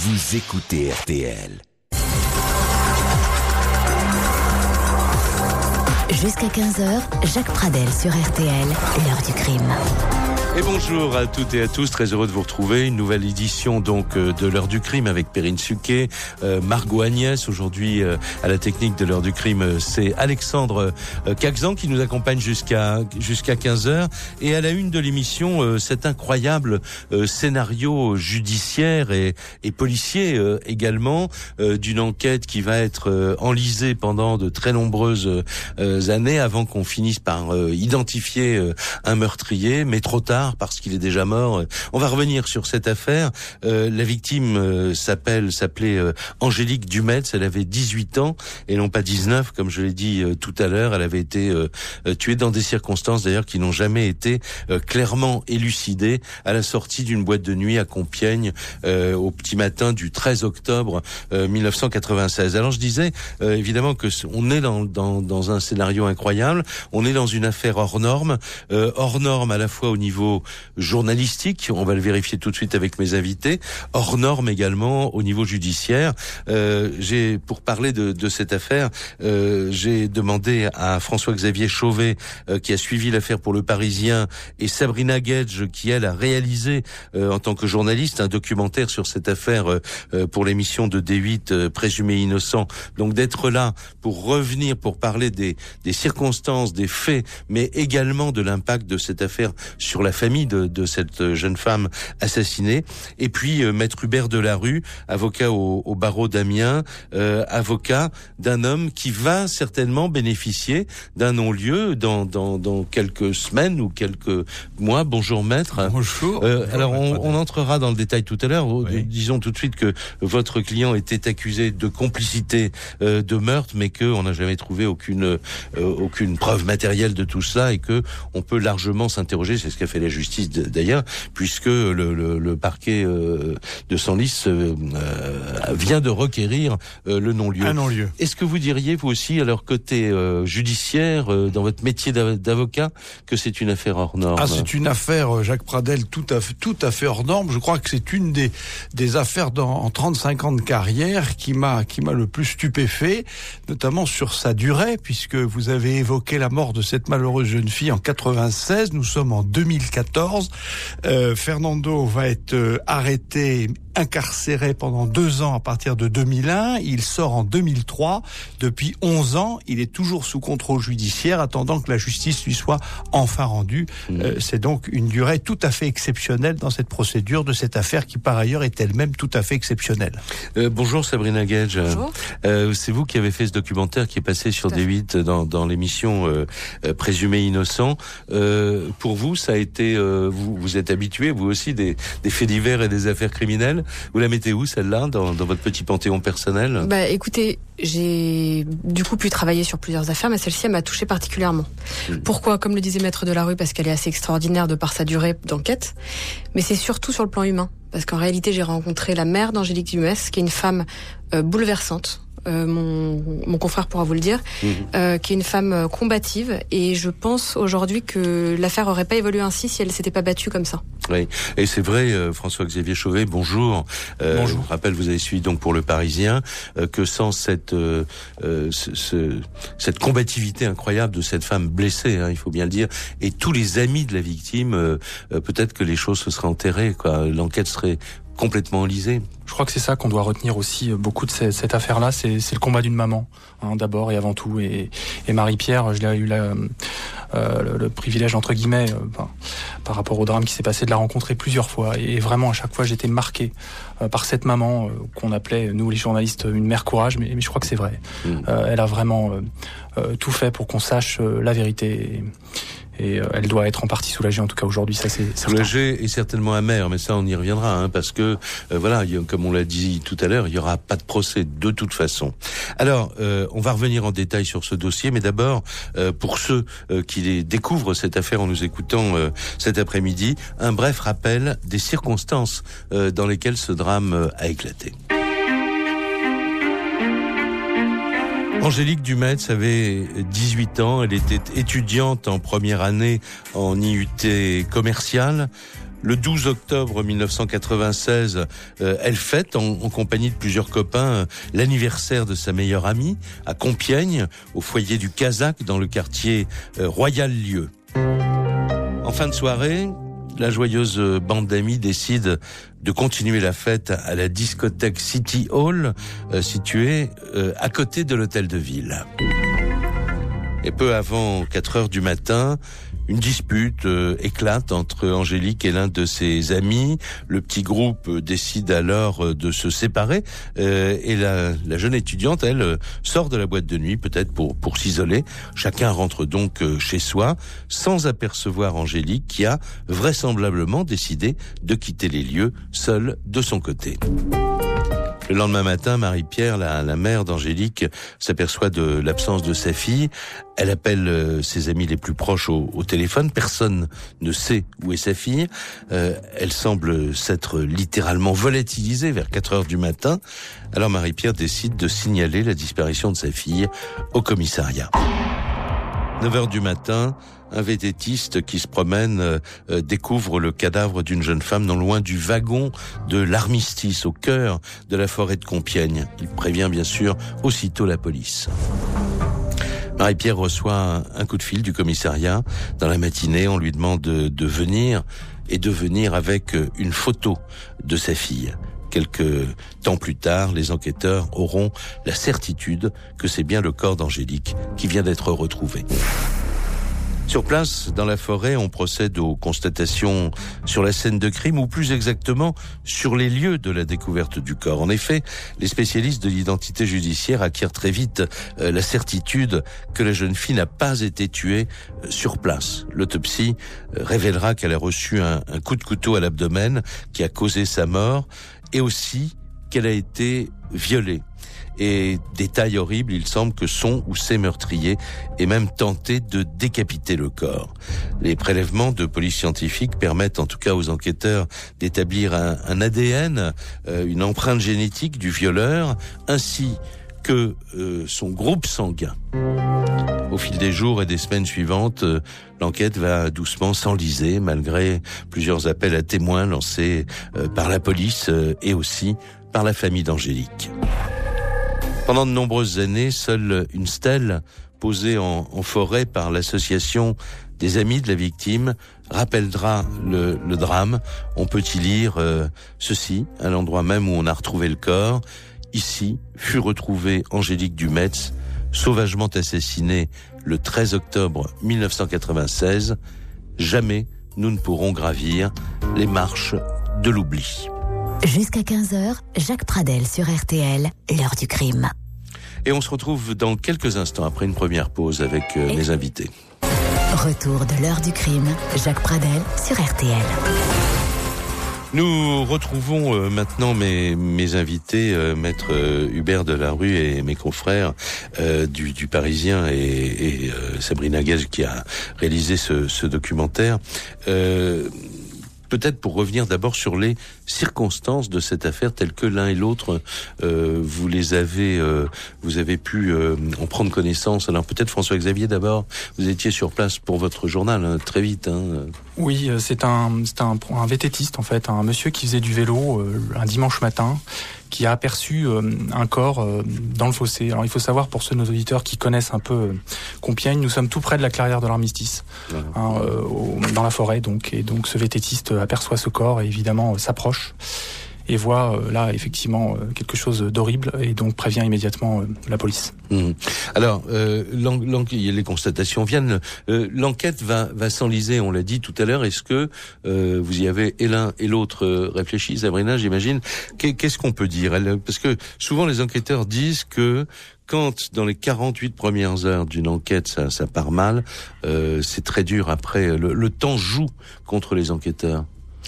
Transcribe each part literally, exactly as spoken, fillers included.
vous écoutez R T L. Jusqu'à quinze heures, Jacques Pradel sur R T L, l'heure du crime. Et bonjour à toutes et à tous, très heureux de vous retrouver. Une nouvelle édition donc de l'heure du crime avec Perrine Suquet, euh, Margot Agnès. Aujourd'hui euh, à la technique de l'heure du crime, c'est Alexandre euh, Caxan qui nous accompagne jusqu'à jusqu'à quinze heures. Et à la une de l'émission, euh, cet incroyable euh, scénario judiciaire et, et policier euh, également euh, d'une enquête qui va être euh, enlisée pendant de très nombreuses euh, années avant qu'on finisse par euh, identifier euh, un meurtrier, mais trop tard parce qu'il est déjà mort. On va revenir sur cette affaire. Euh, la victime euh, s'appelle, s'appelait euh, Angélique Dumetz. Elle avait dix-huit ans et non pas dix-neuf, comme je l'ai dit euh, tout à l'heure. Elle avait été euh, euh, tuée dans des circonstances d'ailleurs qui n'ont jamais été euh, clairement élucidées à la sortie d'une boîte de nuit à Compiègne euh, au petit matin du treize octobre euh, mille neuf cent quatre-vingt-seize. Alors je disais euh, évidemment que on est dans, dans, dans un scénario incroyable. On est dans une affaire hors norme, euh, hors norme à la fois au niveau journalistique, on va le vérifier tout de suite avec mes invités, hors norme également au niveau judiciaire. Euh, j'ai pour parler de, de cette affaire, euh, j'ai demandé à François-Xavier Chauvet euh, qui a suivi l'affaire pour Le Parisien et Sabrina Gedge qui elle a réalisé euh, en tant que journaliste un documentaire sur cette affaire euh, pour l'émission de D huit euh, Présumé innocent. Donc d'être là pour revenir, pour parler des, des circonstances, des faits, mais également de l'impact de cette affaire sur la famille de, de cette jeune femme assassinée. Et puis euh, maître Hubert Delarue, avocat au, au barreau d'Amiens, euh, avocat d'un homme qui va certainement bénéficier d'un non-lieu dans, dans, dans quelques semaines ou quelques mois. Bonjour maître. Bonjour. Euh, Bonjour alors on, on entrera dans le détail tout à l'heure. Oui. Disons tout de suite que votre client était accusé de complicité euh, de meurtre, mais que on n'a jamais trouvé aucune euh, aucune preuve matérielle de tout cela et que on peut largement s'interroger. C'est ce qu'a fait la justice d'ailleurs, puisque le, le, le parquet euh, de Senlis euh, vient de requérir euh, le non-lieu. Un non-lieu. Est-ce que vous diriez, vous aussi, à leur côté euh, judiciaire, euh, dans votre métier d'avocat, que c'est une affaire hors norme? Ah, c'est une affaire, Jacques Pradel, tout à fait, tout à fait hors norme. Je crois que c'est une des, des affaires dans, en trente-cinq ans de carrière qui m'a, qui m'a le plus stupéfait, notamment sur sa durée, puisque vous avez évoqué la mort de cette malheureuse jeune fille en quatre-vingt-seize. Nous sommes en deux mille quatorze. Euh, Fernando va être euh, arrêté, incarcéré pendant deux ans à partir de deux mille un. Il sort en deux mille trois. Depuis onze ans, il est toujours sous contrôle judiciaire, attendant que la justice lui soit enfin rendue. Mmh. Euh, c'est donc une durée tout à fait exceptionnelle dans cette procédure de cette affaire qui, par ailleurs, est elle-même tout à fait exceptionnelle. Euh, bonjour Sabrina Gedge. Bonjour. Euh, c'est vous qui avez fait ce documentaire qui est passé sur D huit dans, dans l'émission euh, euh, Présumé innocent. Euh, pour vous, ça a été, euh, vous, vous êtes habitué, vous aussi, des, des faits divers et des affaires criminelles. Vous la mettez où, celle-là, dans, dans votre petit panthéon personnel? Bah, écoutez, j'ai du coup pu travailler sur plusieurs affaires, mais celle-ci, elle m'a touchée particulièrement. Mmh. Pourquoi? Comme le disait maître Delarue, parce qu'elle est assez extraordinaire de par sa durée d'enquête, mais c'est surtout sur le plan humain. Parce qu'en réalité, j'ai rencontré la mère d'Angélique Dumetz, qui est une femme euh, bouleversante. Euh, mon, mon confrère pourra vous le dire, mmh. euh, qui est une femme euh, combative, et je pense aujourd'hui que l'affaire aurait pas évolué ainsi si elle s'était pas battue comme ça. Oui, et c'est vrai, euh, François-Xavier Chauvet, bonjour. Euh, bonjour. Je vous rappelle, vous avez suivi donc pour Le Parisien, euh, que sans cette euh, euh, ce, ce, cette combativité incroyable de cette femme blessée, hein, il faut bien le dire, et tous les amis de la victime, euh, euh, peut-être que les choses se seraient enterrées, quoi. L'enquête serait complètement enlisée. Je crois que c'est ça qu'on doit retenir aussi beaucoup de cette, cette affaire-là, c'est, c'est le combat d'une maman, hein, d'abord et avant tout. Et, et Marie-Pierre, je l'ai eu la, euh, le, le privilège, entre guillemets, euh, ben, par rapport au drame qui s'est passé, de la rencontrer plusieurs fois. Et vraiment, à chaque fois, j'étais marqué euh, par cette maman euh, qu'on appelait, nous les journalistes, une mère courage, mais, mais je crois que c'est vrai. Mmh. Euh, elle a vraiment euh, euh, tout fait pour qu'on sache euh, la vérité. Et, et euh, elle doit être en partie soulagée, en tout cas aujourd'hui, ça c'est certain. Soulagée et certainement amère, mais ça on y reviendra, hein, parce que euh, voilà, y a, comme on l'a dit tout à l'heure, il y aura pas de procès de toute façon. Alors, euh, on va revenir en détail sur ce dossier, mais d'abord, euh, pour ceux euh, qui découvrent cette affaire en nous écoutant euh, cet après-midi, un bref rappel des circonstances euh, dans lesquelles ce drame euh, a éclaté. Angélique Dumetz avait dix-huit ans, elle était étudiante en première année en I U T commercial. Le douze octobre mille neuf cent quatre-vingt-seize, euh, elle fête en, en compagnie de plusieurs copains euh, l'anniversaire de sa meilleure amie à Compiègne, au foyer du Kazakh dans le quartier euh, Royal-Lieu. En fin de soirée, la joyeuse bande d'amis décide de continuer la fête à la discothèque City Hall, euh, située euh, à côté de l'hôtel de ville. Et peu avant quatre heures du matin, une dispute euh, éclate entre Angélique et l'un de ses amis. Le petit groupe euh, décide alors euh, de se séparer euh, et la, la jeune étudiante, elle, euh, sort de la boîte de nuit, peut-être pour, pour s'isoler. Chacun rentre donc euh, chez soi, sans apercevoir Angélique, qui a vraisemblablement décidé de quitter les lieux seule de son côté. Le lendemain matin, Marie-Pierre, la, la mère d'Angélique, s'aperçoit de l'absence de sa fille. Elle appelle euh, ses amis les plus proches au, au téléphone. Personne ne sait où est sa fille. Euh, elle semble s'être littéralement volatilisée vers quatre heures du matin. Alors Marie-Pierre décide de signaler la disparition de sa fille au commissariat. neuf heures du matin, un vététiste qui se promène euh, découvre le cadavre d'une jeune femme non loin du wagon de l'Armistice, au cœur de la forêt de Compiègne. Il prévient bien sûr aussitôt la police. Marie-Pierre reçoit un, un coup de fil du commissariat. Dans la matinée, on lui demande de, de venir et de venir avec une photo de sa fille. Quelques temps plus tard, les enquêteurs auront la certitude que c'est bien le corps d'Angélique qui vient d'être retrouvé. Sur place, dans la forêt, on procède aux constatations sur la scène de crime, ou plus exactement sur les lieux de la découverte du corps. En effet, les spécialistes de l'identité judiciaire acquièrent très vite euh, la certitude que la jeune fille n'a pas été tuée euh, sur place. L'autopsie euh, révélera qu'elle a reçu un, un coup de couteau à l'abdomen qui a causé sa mort, et aussi qu'elle a été violée. Et détail horrible, il semble que son ou ses meurtriers aient même tenté de décapiter le corps. Les prélèvements de police scientifique permettent en tout cas aux enquêteurs d'établir un, un A D N, euh, une empreinte génétique du violeur, ainsi que euh, son groupe sanguin. Au fil des jours et des semaines suivantes, euh, l'enquête va doucement s'enliser, malgré plusieurs appels à témoins lancés euh, par la police euh, et aussi par la famille d'Angélique. Pendant de nombreuses années, seule une stèle posée en, en forêt par l'association des amis de la victime rappellera le, le drame. On peut y lire euh, ceci, à l'endroit même où on a retrouvé le corps. Ici fut retrouvée Angélique Dumetz, sauvagement assassinée le treize octobre mille neuf cent quatre-vingt-seize. Jamais nous ne pourrons gravir les marches de l'oubli. Jusqu'à quinze heures, Jacques Pradel sur R T L, l'heure du crime. Et on se retrouve dans quelques instants après une première pause avec euh, mes invités. Retour de l'heure du crime, Jacques Pradel sur R T L. Nous retrouvons euh, maintenant mes, mes invités, euh, Maître euh, Hubert Delarue et mes confrères euh, du, du Parisien et, et euh, Sabrina Gage qui a réalisé ce, ce documentaire. Euh, Peut-être pour revenir d'abord sur les circonstances de cette affaire telles que l'un et l'autre euh, vous les avez euh, vous avez pu euh, en prendre connaissance. Alors peut-être François-Xavier d'abord, vous étiez sur place pour votre journal hein, très vite. Hein. Oui, c'est un c'est un, un vététiste en fait, un monsieur qui faisait du vélo euh, un dimanche matin, qui a aperçu euh, un corps euh, dans le fossé. Alors il faut savoir, pour ceux de nos auditeurs qui connaissent un peu euh, Compiègne, nous sommes tout près de la clairière de l'Armistice, voilà. hein, euh, au, dans la forêt. Donc, et donc ce vététiste aperçoit ce corps et évidemment euh, s'approche et voit euh, là effectivement euh, quelque chose d'horrible et donc prévient immédiatement euh, la police. Mmh. Alors, euh, les constatations viennent, euh, l'enquête va, va s'enliser, on l'a dit tout à l'heure. Est-ce que euh, vous y avez et l'un et l'autre euh, réfléchi, Sabrina, j'imagine. Qu'est-ce qu'on peut dire? Parce que souvent les enquêteurs disent que quand dans les quarante-huit premières heures d'une enquête ça, ça part mal, euh, c'est très dur après. Le, le temps joue contre les enquêteurs.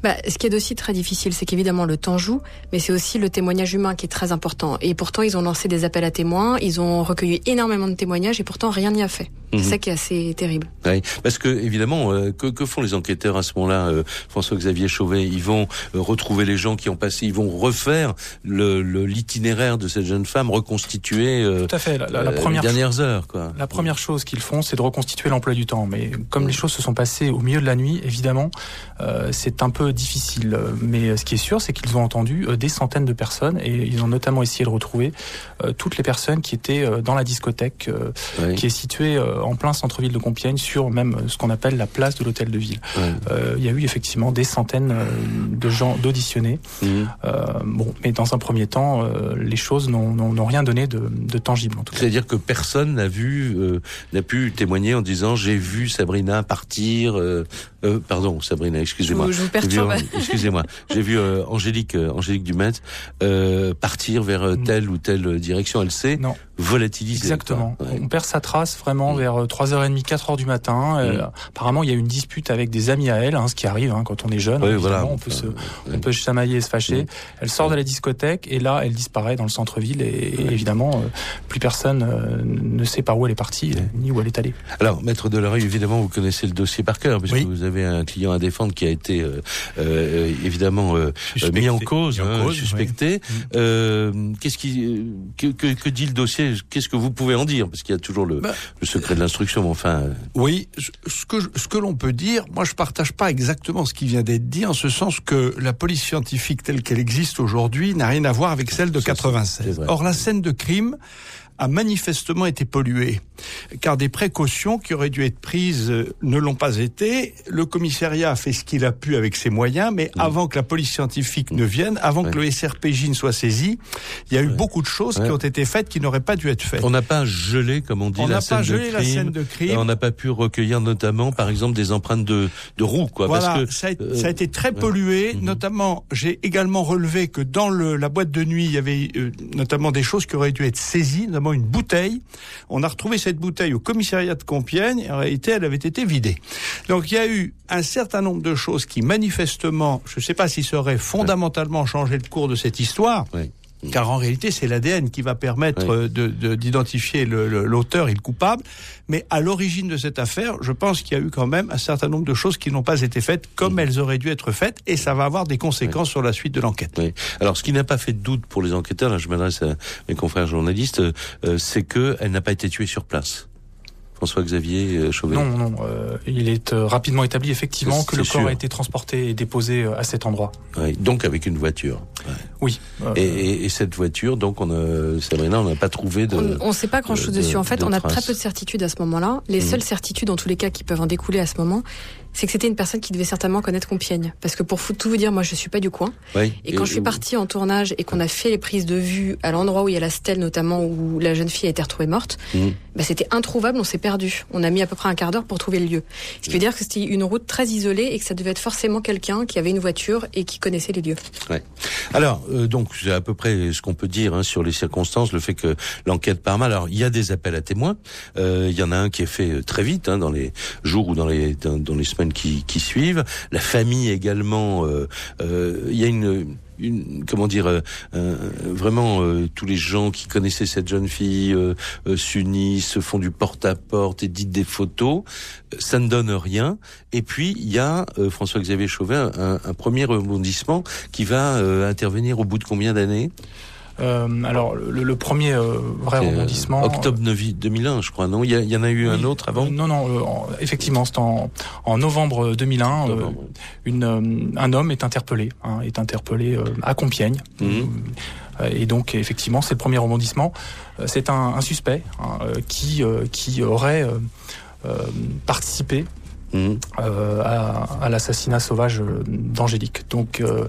Bah, ce qui est aussi très difficile, c'est qu'évidemment le temps joue, mais c'est aussi le témoignage humain qui est très important. Et pourtant, ils ont lancé des appels à témoins, ils ont recueilli énormément de témoignages et pourtant rien n'y a fait. Mmh. C'est ça qui est assez terrible. Oui, parce que évidemment, euh, que, que font les enquêteurs à ce moment-là, euh, François-Xavier Chauvet? Ils vont euh, retrouver les gens qui ont passé, ils vont refaire le, le l'itinéraire de cette jeune femme, reconstituer euh, tout à fait. La, la, la euh, première les dernières chose, heures, quoi. La première chose qu'ils font, c'est de reconstituer l'emploi du temps. Mais comme les choses se sont passées au milieu de la nuit, évidemment, euh, c'est un peu difficile. Mais ce qui est sûr, c'est qu'ils ont entendu euh, des centaines de personnes et ils ont notamment essayé de retrouver euh, toutes les personnes qui étaient euh, dans la discothèque euh, oui. qui est située euh, en plein centre-ville de Compiègne, sur même ce qu'on appelle la place de l'hôtel de ville. Oui. Euh, il y a eu effectivement des centaines euh, de gens d'auditionnés. Mmh. Euh, bon, mais dans un premier temps, euh, les choses n'ont, n'ont, n'ont rien donné de, de tangible. En tout cas. C'est-à-dire que personne n'a vu, euh, n'a pu témoigner en disant j'ai vu Sabrina partir. Euh, euh, pardon, Sabrina, excusez-moi. Je, je vous perturbe. J'ai vu, excusez-moi. J'ai vu euh, Angélique, euh, Angélique Dumet euh, partir vers euh, telle ou telle direction. Elle s'est non. volatilisée. Exactement. Ouais. On perd sa trace vraiment mmh. vers trois heures trente, quatre heures du matin. Mmh. Euh, apparemment, il y a eu une dispute avec des amis à elle, hein, ce qui arrive hein, quand on est jeune. Oui, hein, voilà. On peut enfin, se, ouais. on peut se chamailler et se fâcher. Mmh. Elle sort de la discothèque et là, elle disparaît dans le centre-ville et, ouais. et évidemment, euh, plus personne euh, ne sait par où elle est partie ouais. ni où elle est allée. Alors, Maître Delarue, évidemment, vous connaissez le dossier par cœur, puisque oui. vous avez un client à défendre qui a été euh, euh, évidemment euh, mis en cause, mis en cause hein, suspecté. Oui. Euh, qu'est-ce qui, que, que, que dit le dossier? Qu'est-ce que vous pouvez en dire? Parce qu'il y a toujours le, bah, le secret de l'instruction, mais enfin. Oui, ce que ce que l'on peut dire, moi, je partage pas exactement ce qui vient d'être dit, en ce sens que la police scientifique telle qu'elle existe aujourd'hui n'a rien à voir avec celle de quatre-vingt-seize. Or, la scène de crime a manifestement été polluée, car des précautions qui auraient dû être prises ne l'ont pas été. Le commissariat a fait ce qu'il a pu avec ses moyens, mais mmh. avant que la police scientifique ne vienne, avant ouais. que le S R P J ne soit saisi, il y a eu ouais. beaucoup de choses ouais. qui ont été faites qui n'auraient pas dû être faites. On n'a pas gelé, comme on dit, on la, n'a scène pas gelé de la scène de crime. On n'a pas pu recueillir notamment, par exemple, des empreintes de, de roues, quoi. Voilà, parce que, ça, a, euh, ça a été très pollué. Ouais. Notamment, j'ai également relevé que dans le, la boîte de nuit, il y avait euh, notamment des choses qui auraient dû être saisies, notamment une bouteille. On a retrouvé cette bouteille au commissariat de Compiègne. En réalité, elle avait été vidée. Donc, il y a eu un certain nombre de choses qui, manifestement, je ne sais pas si ça aurait fondamentalement ouais. changé le cours de cette histoire. Ouais. Car en réalité, c'est l'A D N qui va permettre oui. de, de, d'identifier le, le, l'auteur et le coupable. Mais à l'origine de cette affaire, je pense qu'il y a eu quand même un certain nombre de choses qui n'ont pas été faites comme mmh. elles auraient dû être faites, et ça va avoir des conséquences oui. sur la suite de l'enquête. Oui. Alors, ce qui n'a pas fait de doute pour les enquêteurs, là je m'adresse à mes confrères journalistes, euh, c'est qu'elle n'a pas été tuée sur place. François-Xavier Chauvet. Non, non. Euh, il est euh, rapidement établi effectivement c'est, que c'est le corps sûr. a été transporté et déposé euh, à cet endroit. Oui, donc avec une voiture. Ouais. Oui. Euh, et, et, et cette voiture, donc on a, Sabrina, on n'a pas trouvé de. On ne sait pas grand-chose de, dessus. En fait, on a traces. très peu de certitudes à ce moment-là. Les mmh. seules certitudes, en tous les cas, qui peuvent en découler à ce moment, c'est que c'était une personne qui devait certainement connaître Compiègne. Parce que pour tout vous dire, moi, je suis pas du coin. Oui. Et quand et, je suis partie en tournage et qu'on a fait les prises de vue à l'endroit où il y a la stèle, notamment où la jeune fille a été retrouvée morte, mmh. bah, c'était introuvable. On s'est perdu. On a mis à peu près un quart d'heure pour trouver le lieu. Ce qui veut dire que c'était une route très isolée et que ça devait être forcément quelqu'un qui avait une voiture et qui connaissait les lieux. Ouais. Alors, euh, donc, c'est à peu près ce qu'on peut dire hein, sur les circonstances, le fait que l'enquête part mal. Alors, il y a des appels à témoins. Euh, il y en a un qui est fait très vite, hein, dans les jours ou dans les dans, dans les semaines qui, qui suivent. La famille également. Euh, euh, il y a une Une, comment dire, euh, euh, vraiment euh, tous les gens qui connaissaient cette jeune fille euh, euh, s'unissent, se font du porte-à-porte, éditent des photos, euh, ça ne donne rien. Et puis il y a euh, François-Xavier Chauvet, un, un premier rebondissement qui va euh, intervenir au bout de combien d'années ? Euh, alors le, le premier euh, vrai c'est rebondissement. Euh, octobre deux mille un, je crois. Non, il y, y en a eu oui, un autre avant. Euh, non, non. Euh, en, effectivement, c'est en, en novembre deux mille un. Novembre. Euh, une, euh, un homme est interpellé, hein, est interpellé euh, à Compiègne. Mmh. Euh, et donc, effectivement, c'est le premier rebondissement. Euh, c'est un, un suspect hein, euh, qui euh, qui aurait euh, euh, participé. Mmh. Euh, à, à l'assassinat sauvage d'Angélique. Donc, euh,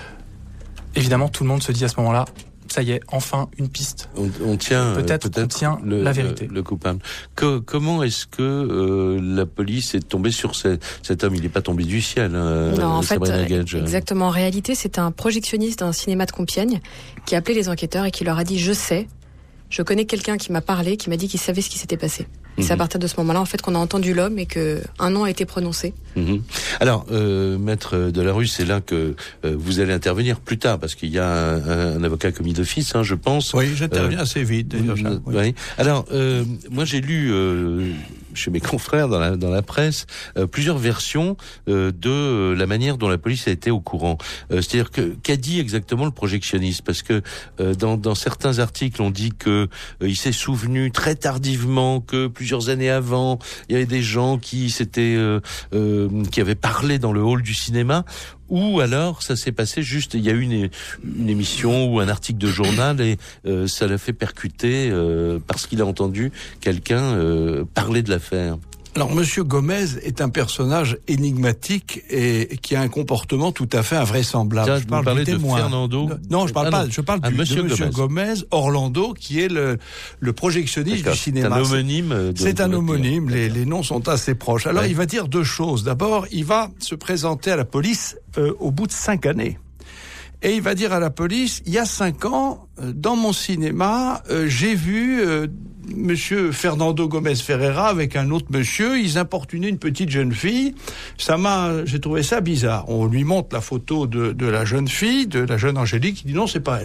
évidemment, tout le monde se dit à ce moment-là. Ça y est, enfin une piste. On, on tient peut-être, peut-être on tient le, la vérité. Le, le coupable. Que, comment est-ce que euh, la police est tombée sur ce, cet homme ? Il n'est pas tombé du ciel. Hein, non, en fait, Gage. exactement. En réalité, c'est un projectionniste d'un cinéma de Compiègne qui a appelé les enquêteurs et qui leur a dit :« Je sais, je connais quelqu'un qui m'a parlé, qui m'a dit qu'il savait ce qui s'était passé. » Et c'est à partir de ce moment-là, en fait, qu'on a entendu l'homme et que un nom a été prononcé. Mmh. Alors, euh, maître Delarue, c'est là que euh, vous allez intervenir plus tard, parce qu'il y a un, un avocat commis d'office, hein, je pense. Oui, j'interviens euh, assez vite, d'ailleurs. Euh, oui. oui. Alors, euh, moi, j'ai lu euh, chez mes confrères dans la, dans la presse euh, plusieurs versions euh, de euh, la manière dont la police a été au courant. Euh, c'est-à-dire que qu'a dit exactement le projectionniste ? Parce que euh, dans, dans certains articles, on dit que euh, il s'est souvenu très tardivement que plusieurs années avant, il y avait des gens qui s'étaient euh, euh, qui avaient parlé dans le hall du cinéma. Ou alors ça s'est passé juste, il y a eu une, une émission ou un article de journal et euh, ça l'a fait percuter euh, parce qu'il a entendu quelqu'un euh, parler de l'affaire. Alors, Monsieur Gomez est un personnage énigmatique et qui a un comportement tout à fait invraisemblable. Tiens, je parle vous parlez du de témoin. Fernando. Non, je parle ah, pas. non. Je parle ah, du, Monsieur de Monsieur Gomez. Gomez, Orlando, qui est le, le projectionniste D'accord. du cinéma. C'est un homonyme. De, C'est un de homonyme. Les, les noms sont assez proches. Alors, ouais. il va dire deux choses. D'abord, il va se présenter à la police euh, au bout de cinq années. Et il va dire à la police, il y a cinq ans, dans mon cinéma, euh, j'ai vu euh, Monsieur Fernando Gomez Ferreira avec un autre monsieur, ils importunaient une petite jeune fille. Ça m'a, j'ai trouvé ça bizarre. On lui montre la photo de, de la jeune fille, de la jeune Angélique, il dit non, c'est pas elle.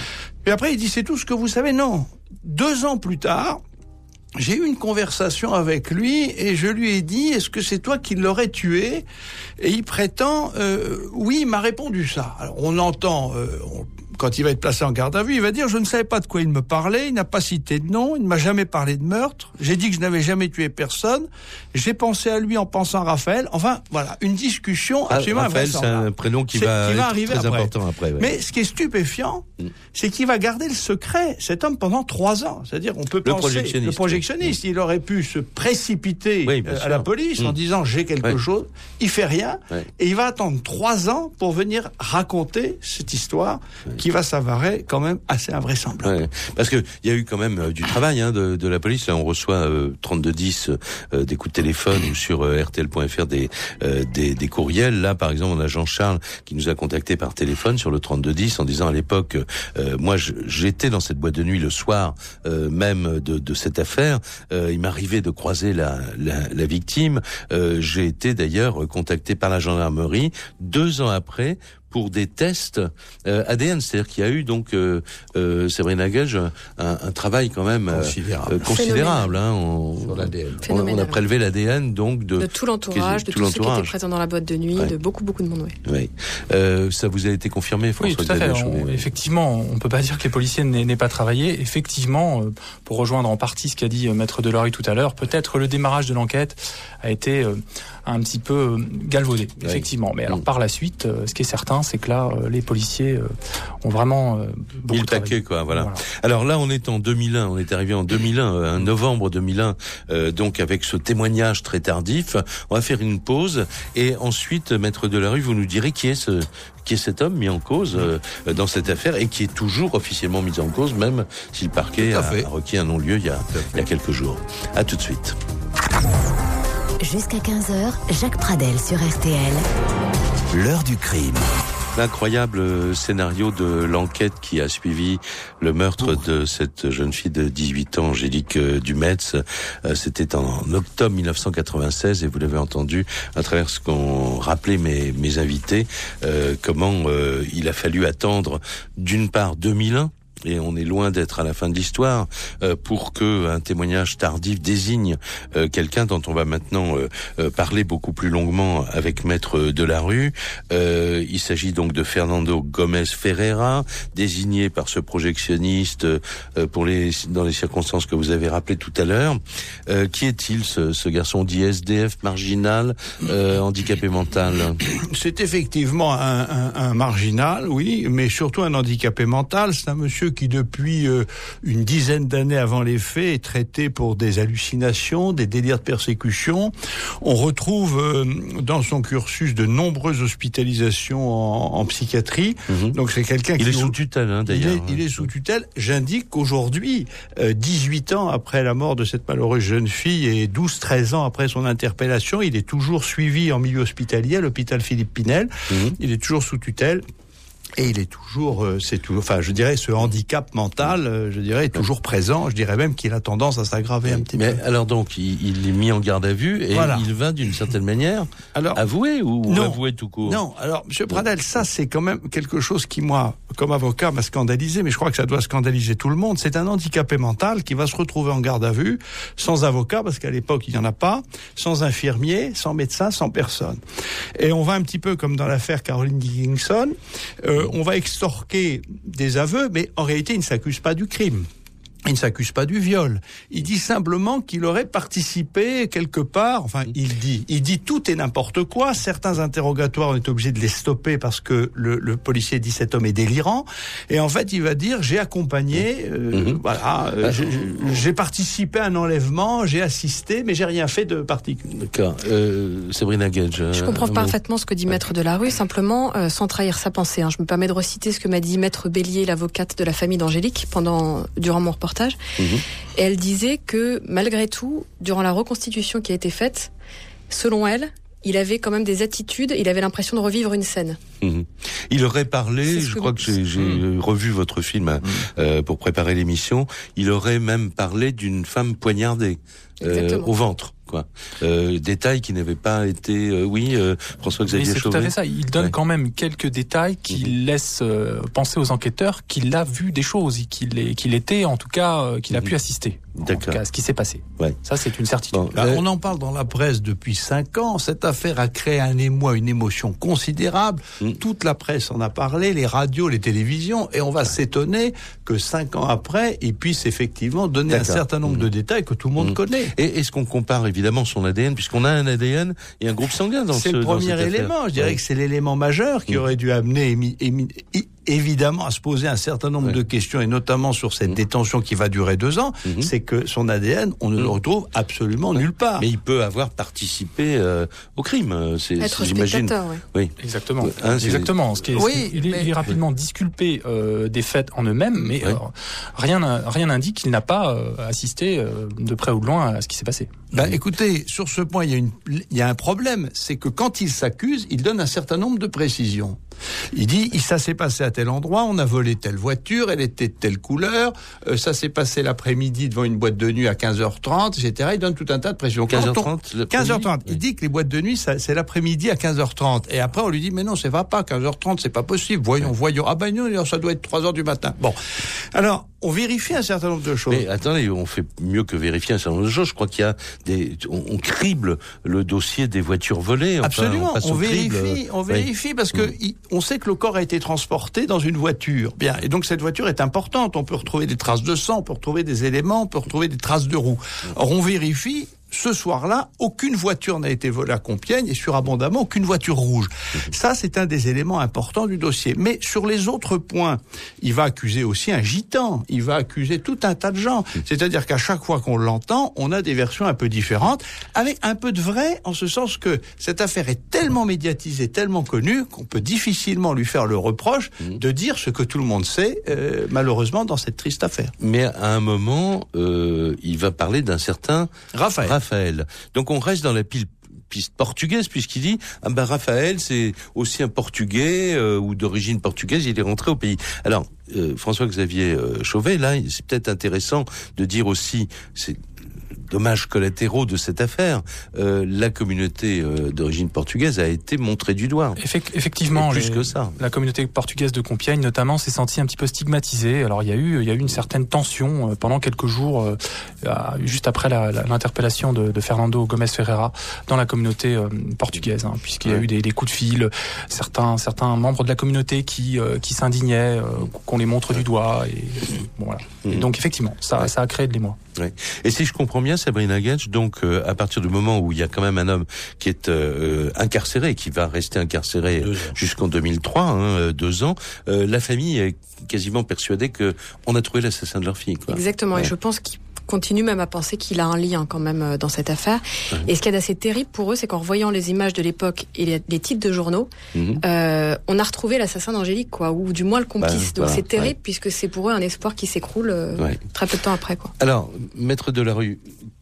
Et après, il dit, c'est tout ce que vous savez? Non. Deux ans plus tard, j'ai eu une conversation avec lui et je lui ai dit, est-ce que c'est toi qui l'aurais tué? Et il prétend, euh, oui, il m'a répondu ça. Alors on entend, euh, on, quand il va être placé en garde à vue, il va dire, je ne savais pas de quoi il me parlait, il n'a pas cité de nom, il ne m'a jamais parlé de meurtre, j'ai dit que je n'avais jamais tué personne, j'ai pensé à lui en pensant à Raphaël. Enfin, voilà, une discussion absolument Raphaël, c'est un prénom qui va, qui va être arriver très après. important après. Ouais. Mais ce qui est stupéfiant, mm. c'est qu'il va garder le secret, cet homme, pendant trois ans. C'est-à-dire, on peut le penser... Projectionniste. Le projectionniste. Il aurait pu se précipiter oui, euh, à la police mmh. en disant j'ai quelque ouais. chose, il fait rien, ouais. et il va attendre trois ans pour venir raconter cette histoire ouais. qui va s'avérer quand même assez invraisemblable. Ouais. Parce que il y a eu quand même euh, du travail hein, de, de la police. Là, on reçoit euh, trente-deux dix euh, des coups de téléphone ou sur euh, R T L point F R des, euh, des des courriels. Là, par exemple, on a Jean-Charles qui nous a contacté par téléphone sur le trente-deux dix en disant à l'époque, euh, moi, je, j'étais dans cette boîte de nuit le soir euh, même de, de cette affaire. Euh, il m'arrivait de croiser la, la, la victime. Euh, j'ai été d'ailleurs contacté par la gendarmerie deux ans après pour des tests euh, A D N, c'est-à-dire qu'il y a eu donc euh, euh, Sabrina Gage un, un travail quand même considérable, euh, considérable hein, on, sur l'A D N. On, on a prélevé l'A D N donc de, de tout l'entourage, de tout tous l'entourage. ceux qui étaient présents dans la boîte de nuit, ouais. de beaucoup beaucoup de monde. Ouais. Oui. Euh, ça vous a été confirmé, François? Oui, tout à fait. On, effectivement, on peut pas dire que les policiers n'aient, n'aient pas travaillé. Effectivement, euh, pour rejoindre en partie ce qu'a dit euh, Maître Delarue tout à l'heure, peut-être le démarrage de l'enquête a été euh, un petit peu galvaudé, oui. effectivement. Mais alors mmh. par la suite, euh, ce qui est certain, c'est que là, euh, les policiers euh, ont vraiment euh, beaucoup mis le paquet, quoi. Voilà. voilà. Alors là, on est en deux mille un. On est arrivé en deux mille un, euh, novembre deux mille un, euh, donc avec ce témoignage très tardif. On va faire une pause et ensuite, Maître Delarue, vous nous direz qui est ce qui est cet homme mis en cause euh, dans cette affaire et qui est toujours officiellement mis en cause, même si le parquet a, a requis un non-lieu il y a, il y a quelques jours. À tout de suite. Jusqu'à quinze heures, Jacques Pradel sur R T L. L'heure du crime. L'incroyable scénario de l'enquête qui a suivi le meurtre de cette jeune fille de dix-huit ans, Angélique Dumetz. C'était en octobre mille neuf cent quatre-vingt-seize et vous l'avez entendu à travers ce qu'ont rappelé mes, mes invités, euh, comment euh, il a fallu attendre d'une part deux mille un, et on est loin d'être à la fin de l'histoire, euh, pour que un témoignage tardif désigne euh, quelqu'un dont on va maintenant euh, euh, parler beaucoup plus longuement avec Maître Delarue. Euh, il s'agit donc de Fernando Gomez Ferreira, désigné par ce projectionniste euh, pour les dans les circonstances que vous avez rappelées tout à l'heure. Euh, qui est-il, ce, ce garçon dit S D F, marginal, euh, handicapé mental? C'est effectivement un, un, un marginal, oui, mais surtout un handicapé mental. C'est un monsieur qui, depuis euh, une dizaine d'années avant les faits, est traité pour des hallucinations, des délires de persécution. On retrouve euh, dans son cursus de nombreuses hospitalisations en, en psychiatrie. Mmh. Donc c'est quelqu'un qui... Il est sous tutelle, hein, d'ailleurs. Il est, il est sous tutelle. J'indique qu'aujourd'hui, euh, dix-huit ans après la mort de cette malheureuse jeune fille et douze treize ans après son interpellation, il est toujours suivi en milieu hospitalier à l'hôpital Philippe Pinel. Mmh. Il est toujours sous tutelle. Et il est toujours, euh, c'est toujours, enfin, je dirais, ce handicap mental, euh, je dirais, est toujours présent. Je dirais même qu'il a tendance à s'aggraver un petit Mais peu. alors donc, il, il est mis en garde à vue et Voilà. il va d'une certaine manière Alors, avouer ou non. avouer tout court. Non, alors, Monsieur Pradel, ça, c'est quand même quelque chose qui, moi, comme avocat, m'a scandalisé, mais je crois que ça doit scandaliser tout le monde. C'est un handicapé mental qui va se retrouver en garde à vue, sans avocat, parce qu'à l'époque, il n'y en a pas, sans infirmier, sans médecin, sans personne. Et on va un petit peu comme dans l'affaire Caroline Dickinson, euh, on va extorquer des aveux, mais en réalité, il ne s'accuse pas du crime. Il ne s'accuse pas du viol. Il dit simplement qu'il aurait participé quelque part. Enfin, il dit, il dit tout et n'importe quoi. Certains interrogatoires, on est obligé de les stopper parce que le, le policier dit cet homme est délirant. Et en fait, il va dire j'ai accompagné, euh, mmh. voilà, euh, j'ai, j'ai participé à un enlèvement, j'ai assisté, mais j'ai rien fait de particulier. D'accord. Euh, Sabrina Gage. Je comprends euh, parfaitement ce que dit Maître Delarue, simplement euh, sans trahir sa pensée. Hein. Je me permets de reciter ce que m'a dit Maître Bélier, l'avocate de la famille d'Angélique, pendant durant mon reportage. Mmh. Et elle disait que malgré tout, durant la reconstitution qui a été faite, selon elle, il avait quand même des attitudes, il avait l'impression de revivre une scène. Mmh. Il aurait parlé, je crois que j'ai, j'ai mmh. revu votre film hein, mmh. euh, pour préparer l'émission, il aurait même parlé d'une femme poignardée euh, au ventre. Quoi. Euh, détails qui n'avaient pas été, euh, oui, euh, François-Xavier Chauvet. C'est tout à fait ça. Il donne ouais. quand même quelques détails qui mmh. laissent euh, penser aux enquêteurs qu'il a vu des choses, qu'il, est, qu'il était, en tout cas, euh, qu'il mmh. a pu assister. D'accord. En tout cas, à ce qui s'est passé. Ouais. Ça, c'est une certitude. Bon, là, euh... on en parle dans la presse depuis cinq ans. Cette affaire a créé un émoi, une émotion considérable. Mmh. Toute la presse en a parlé, les radios, les télévisions, et on va s'étonner que cinq ans après, ils puissent effectivement donner D'accord. un certain nombre mmh. de détails que tout le monde mmh. connaît. Et est-ce qu'on compare évidemment son A D N, puisqu'on a un A D N et un groupe sanguin dans ce C'est le premier élément. Je dirais ouais. que c'est l'élément majeur qui mmh. aurait dû amener émi, émi, émi, évidemment à se poser un certain nombre ouais. de questions, et notamment sur cette mmh. détention qui va durer deux ans. Mmh. C'est que son A D N, on ne mmh. le retrouve absolument ouais. nulle part. Mais il peut avoir participé euh, au crime. C'est, Être j'imagine. spectateur, ouais. Oui, exactement. Hein, exactement. Ce qui est, oui, ce qui, il, est, il est rapidement disculpé euh, des faits en eux-mêmes, mais ouais. euh, rien, rien n'indique qu'il n'a pas euh, assisté euh, de près ou de loin à ce qui s'est passé. Ben, mmh. écoutez, sur ce point, il y a une, il y a un problème, c'est que quand il s'accuse, il donne un certain nombre de précisions. Il dit, ça s'est passé à tel endroit, on a volé telle voiture, elle était de telle couleur, euh, ça s'est passé l'après-midi devant une boîte de nuit à quinze heures trente, et cetera. Il donne tout un tas de précisions. quinze heures trente on... quinze heures trente. Oui. Il dit que les boîtes de nuit, ça, c'est l'après-midi à quinze heures trente. Et après, on lui dit, mais non, ça va pas, quinze heures trente, c'est pas possible. Voyons, oui. voyons. Ah ben non, ça doit être trois heures du matin. Bon. Alors, on vérifie un certain nombre de choses. Mais attendez, on fait mieux que vérifier un certain nombre de choses. Je crois qu'il y a des, on, on crible le dossier des voitures volées. Enfin, Absolument. On, on vérifie, crible. on vérifie oui. parce que mmh. il, on sait que le corps a été transporté dans une voiture. Bien. Et donc, cette voiture est importante. On peut retrouver des traces de sang, on peut retrouver des éléments, on peut retrouver des traces de roues. Or, on vérifie. Ce soir-là, aucune voiture n'a été volée à Compiègne et surabondamment aucune voiture rouge. Ça, c'est un des éléments importants du dossier. Mais sur les autres points, il va accuser aussi un gitan. Il va accuser tout un tas de gens. C'est-à-dire qu'à chaque fois qu'on l'entend, on a des versions un peu différentes, avec un peu de vrai, en ce sens que cette affaire est tellement médiatisée, tellement connue, qu'on peut difficilement lui faire le reproche de dire ce que tout le monde sait, euh, malheureusement, dans cette triste affaire. Mais à un moment, euh, il va parler d'un certain Raphaël. Raphaël. Donc on reste dans la pile piste portugaise, puisqu'il dit ah ben Raphaël c'est aussi un Portugais euh, ou d'origine portugaise, il est rentré au pays. Alors euh, François-Xavier euh, Chauvet, là c'est peut-être intéressant de dire aussi, c'est dommages collatéraux de cette affaire, euh, la communauté euh, d'origine portugaise a été montrée du doigt. Effect- effectivement, plus les, que ça. La communauté portugaise de Compiègne, notamment, s'est sentie un petit peu stigmatisée. Alors, il y a eu, il y a eu une certaine tension euh, pendant quelques jours, euh, juste après la, la, l'interpellation de, de Fernando Gomes Ferreira dans la communauté euh, portugaise, hein, puisqu'il y a ouais. eu des, des coups de fil, certains, certains membres de la communauté qui, euh, qui s'indignaient, euh, qu'on les montre du doigt. Et, bon, voilà. Mmh. Et donc, effectivement, ça, ouais. ça a créé de l'émoi. Ouais. Et si je comprends bien, Sabrina Gage, donc euh, à partir du moment où il y a quand même un homme qui est euh, incarcéré, qui va rester incarcéré jusqu'en deux mille trois, hein, deux ans, euh, la famille est quasiment persuadée que on a trouvé l'assassin de leur fille. Quoi. Exactement. Ouais. Et je pense qu'il continue même à penser qu'il a un lien quand même dans cette affaire. Mmh. Et ce qui est assez terrible pour eux, c'est qu'en revoyant les images de l'époque et les, les titres de journaux, mmh. euh, on a retrouvé l'assassin d'Angélique, quoi, ou du moins le complice. Bah, Donc voilà, c'est terrible, ouais. puisque c'est pour eux un espoir qui s'écroule euh, ouais. très peu de temps après, quoi. Alors, Maître Delarue,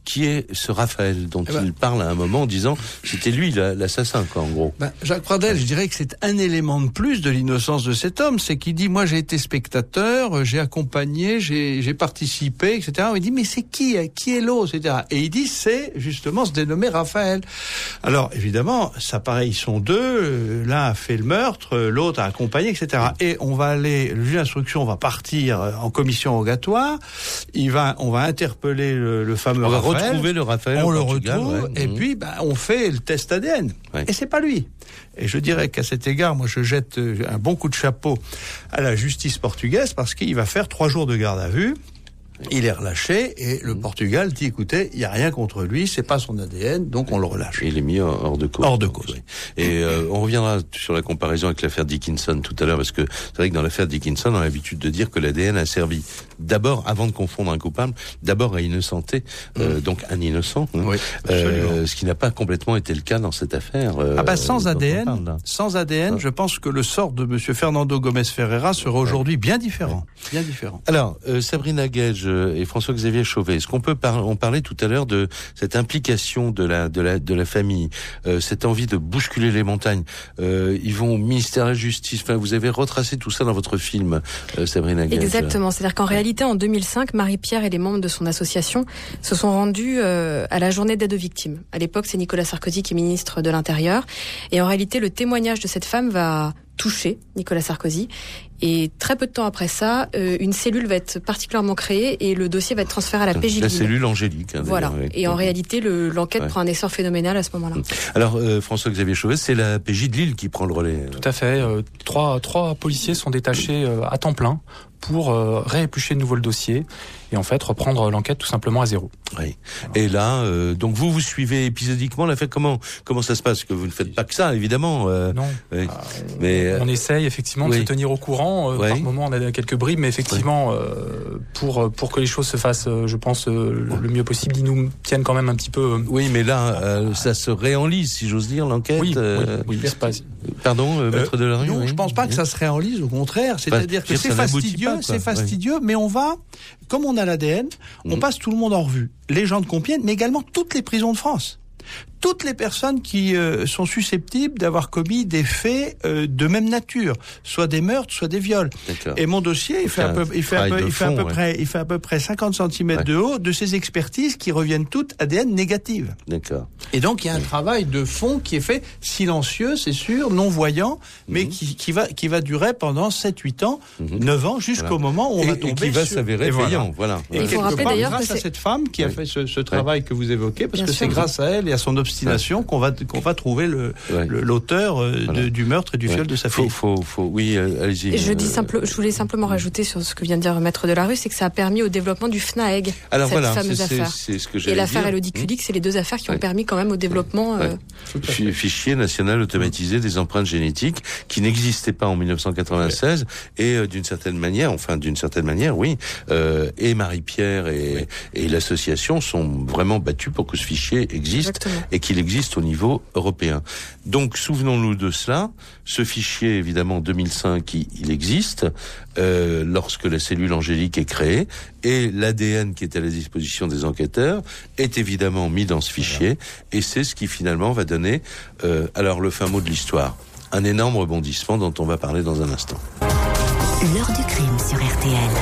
qui est ce Raphaël dont eh ben, il parle à un moment en disant c'était lui l'assassin, quoi, en gros. Ben, Jacques Pradel, je dirais que c'est un élément de plus de l'innocence de cet homme, c'est qu'il dit, moi j'ai été spectateur, j'ai accompagné, j'ai, j'ai participé, et cetera. Il dit, mais c'est qui, qui est l'autre, et cetera. Et il dit, c'est justement ce dénommé Raphaël. Alors, évidemment, ça paraît, ils sont deux, l'un a fait le meurtre, l'autre a accompagné, et cetera. Et on va aller, le juge d'instruction va partir en commission rogatoire, il va, on va interpeller le, le fameux on va Raphaël. retrouver le Raphaël. On le Portugal, retrouve, ouais. et mmh. puis, ben, on fait le test A D N. Ouais. Et c'est pas lui. Et je dirais qu'à cet égard, moi, je jette un bon coup de chapeau à la justice portugaise parce qu'il va faire trois jours de garde à vue. Il est relâché et le Portugal dit, écoutez, il n'y a rien contre lui, c'est pas son A D N, donc on le relâche. Et il est mis hors de cause. Hors de cause. Oui. Et euh, on reviendra sur la comparaison avec l'affaire Dickinson tout à l'heure, parce que c'est vrai que dans l'affaire Dickinson, on a l'habitude de dire que l'A D N a servi d'abord, avant de confondre un coupable, d'abord à innocenter, euh, mmh. donc un innocent, hein, oui, euh, ce qui n'a pas complètement été le cas dans cette affaire. Euh, ah bah sans A D N, parle, sans A D N, ah. je pense que le sort de Monsieur Fernando Gomes Ferreira sera aujourd'hui bien différent, ouais. bien différent. Alors, euh, Sabrina Gage et François-Xavier Chauvet, est-ce qu'on peut par... on parlait tout à l'heure de cette implication de la de la de la famille, euh, cette envie de bousculer les montagnes. Euh, ils vont au ministère de la Justice. Enfin, vous avez retracé tout ça dans votre film, euh, Sabrina Gage. Exactement. C'est-à-dire qu'en réalité, en deux mille cinq, Marie-Pierre et les membres de son association se sont rendus euh, à la journée d'aide aux victimes. À l'époque, c'est Nicolas Sarkozy qui est ministre de l'Intérieur. Et en réalité, le témoignage de cette femme va toucher Nicolas Sarkozy. Et très peu de temps après ça, euh, une cellule va être particulièrement créée et le dossier va être transféré à la P J. La cellule Angélique. Hein, voilà. Oui. Et en réalité, le, l'enquête ouais. prend un essor phénoménal à ce moment-là. Alors, euh, François-Xavier Chauvet, c'est la P J de Lille qui prend le relais. Tout à fait. Euh, trois, trois policiers sont détachés euh, à temps plein pour euh, rééplucher de nouveau le dossier et en fait reprendre l'enquête tout simplement à zéro. Oui. Et là, euh, donc vous vous suivez épisodiquement l'affaire. Comment comment ça se passe? Que vous ne faites pas que ça, évidemment. Euh, non. Oui. Euh, mais on essaye effectivement oui. de se tenir au courant. Euh, oui. Par moment, on a quelques bribes, mais effectivement, oui. euh, pour pour que les choses se fassent, euh, je pense euh, le mieux possible, ils nous tiennent quand même un petit peu. Euh, oui, mais là, euh, ça se réenlise, si j'ose dire, l'enquête. Oui. Euh, oui, oui pas... Pardon, euh, maître euh, Delarue. Non, oui. je pense pas oui. que ça se réenlise. Au contraire, c'est-à-dire bah, que c'est fastidieux, pas, c'est fastidieux, oui. mais on va, comme on a l'A D N, on mmh. passe tout le monde en revue. Les gens de Compiègne, mais également toutes les prisons de France. Toutes les personnes qui euh, sont susceptibles d'avoir commis des faits euh, de même nature, soit des meurtres, soit des viols. D'accord. Et mon dossier, il fait à peu, il fait à peu, il fait à peu ouais. près, il fait à peu près cinquante centimètres ouais. de haut de ces expertises qui reviennent toutes A D N négatives. D'accord. Et donc il y a un oui. travail de fond qui est fait silencieux, c'est sûr, non voyant, mais mmh. qui, qui va, qui va durer pendant sept, huit ans, mmh. neuf ans, jusqu'au voilà. moment où on et, va tomber et qui va sur... s'avérer payant. Voilà. voilà. Et il faut rappeler part, d'ailleurs grâce que à c'est... cette femme qui oui. a fait ce, ce travail oui. que vous évoquez, parce Bien que sûr. c'est grâce à elle et à son obstination qu'on va qu'on va trouver le, ouais. le l'auteur euh, voilà. de, du meurtre et du ouais. viol de sa fille. Faut, faut, faut, oui, allez-y. Je euh, dis simple, je voulais simplement rajouter sur ce que vient de dire Maître Delarue, c'est que ça a permis au développement du FNAEG. Alors cette voilà, fameuse c'est, affaire. C'est, c'est ce que et l'affaire dire. Élodie Kulik, mmh. c'est les deux affaires qui ouais. ont permis quand même au développement. Ouais. Euh... Fichier national automatisé mmh. des empreintes génétiques qui n'existait pas en dix-neuf cent quatre-vingt-seize ouais. et euh, d'une certaine manière, enfin d'une certaine manière, oui, euh, et Marie-Pierre et, ouais. et l'association sont vraiment battus pour que ce fichier existe Exactement. Et qu'il existe au niveau européen. Donc souvenons-nous de cela. Ce fichier, évidemment, deux mille cinq, il, il existe euh, lorsque la cellule Angélique est créée et l'A D N qui est à la disposition des enquêteurs est évidemment mis dans ce fichier voilà. et c'est ce qui finalement va donner, euh, alors le fin mot de l'histoire, un énorme rebondissement dont on va parler dans un instant. L'heure du crime sur R T L.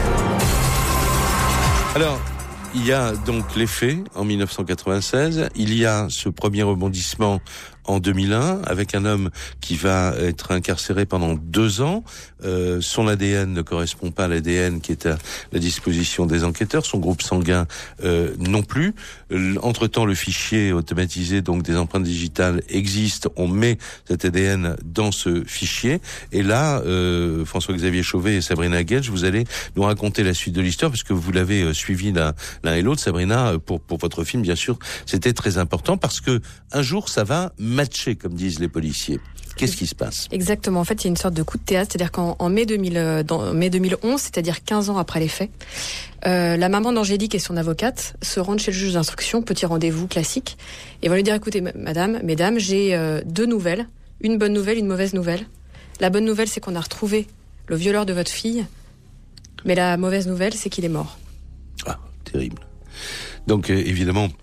Alors, il y a donc les faits en dix-neuf cent quatre-vingt-seize, il y a ce premier rebondissement en deux mille un, avec un homme qui va être incarcéré pendant deux ans. Euh, son A D N ne correspond pas à l'A D N qui est à la disposition des enquêteurs, son groupe sanguin euh, non plus. Entre-temps, le fichier automatisé donc des empreintes digitales existe, on met cet A D N dans ce fichier, et là, euh, François-Xavier Chauvet et Sabrina Gage, vous allez nous raconter la suite de l'histoire, parce que vous l'avez euh, suivi l'un, l'un et l'autre. Sabrina, pour, pour votre film, bien sûr, c'était très important, parce que un jour, ça va matché, comme disent les policiers. Qu'est-ce qui se passe? Exactement. En fait, il y a une sorte de coup de théâtre, c'est-à-dire qu'en en mai, deux mille, dans, mai deux mille onze, c'est-à-dire quinze ans après les faits, euh, la maman d'Angélique et son avocate se rendent chez le juge d'instruction, petit rendez-vous classique, et vont lui dire, écoutez, madame, mesdames, j'ai euh, deux nouvelles, une bonne nouvelle, une mauvaise nouvelle. La bonne nouvelle, c'est qu'on a retrouvé le violeur de votre fille, mais la mauvaise nouvelle, c'est qu'il est mort. Ah, terrible. Donc, euh, évidemment,